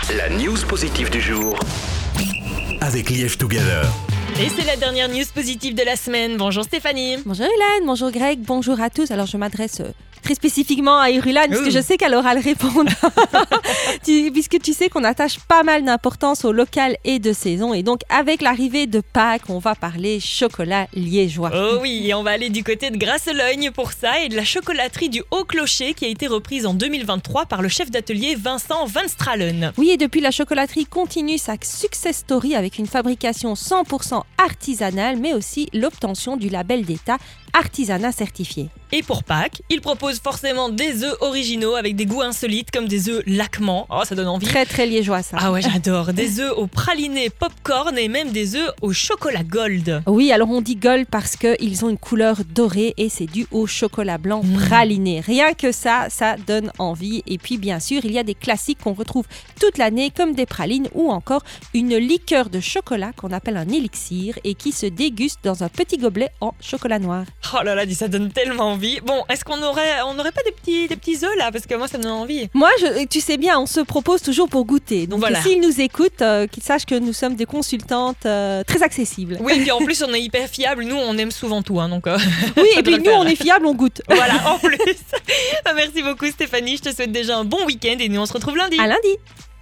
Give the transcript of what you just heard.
La news positive du jour avec Liège Together. Et c'est la dernière news positive de la semaine. Bonjour Stéphanie. Bonjour Hélène, bonjour Greg, bonjour à tous. Alors je m'adresse très spécifiquement à Irulan parce que je sais qu'elle aura le répondre. Puisque tu sais qu'on attache pas mal d'importance au local et de saison. Et donc avec l'arrivée de Pâques, on va parler chocolat liégeois. Oh oui, et on va aller du côté de Grasse-Logne pour ça et de la chocolaterie du Haut Clocher qui a été reprise en 2023 par le chef d'atelier Vincent Van Stralen. Oui, et depuis la chocolaterie continue sa success story avec une fabrication 100% artisanale, mais aussi l'obtention du label d'État artisanat certifié. Et pour Pâques, il propose forcément des œufs originaux avec des goûts insolites comme des œufs laquemants. Oh, ça donne envie. Très très liégeois ça. Ah ouais, j'adore. Des œufs au praliné popcorn et même des œufs au chocolat gold. Oui, alors on dit gold parce qu'ils ont une couleur dorée et c'est dû au chocolat blanc praliné. Rien que ça donne envie. Et puis bien sûr, il y a des classiques qu'on retrouve toute l'année comme des pralines ou encore une liqueur de chocolat qu'on appelle un élixir et qui se déguste dans un petit gobelet en chocolat noir. Oh là là, ça donne tellement envie. Bon, est-ce qu'on aurait pas des petits œufs là? Parce que moi, ça me donne envie. Moi, tu sais bien, on se propose toujours pour goûter. Donc voilà. S'ils nous écoutent, qu'ils sachent que nous sommes des consultantes très accessibles. Oui, et puis en plus, on est hyper fiables. Nous, on aime souvent tout. Donc, oui, et puis nous, on est fiables, on goûte. Voilà, en plus. Merci beaucoup Stéphanie. Je te souhaite déjà un bon week-end et nous, on se retrouve lundi. À lundi.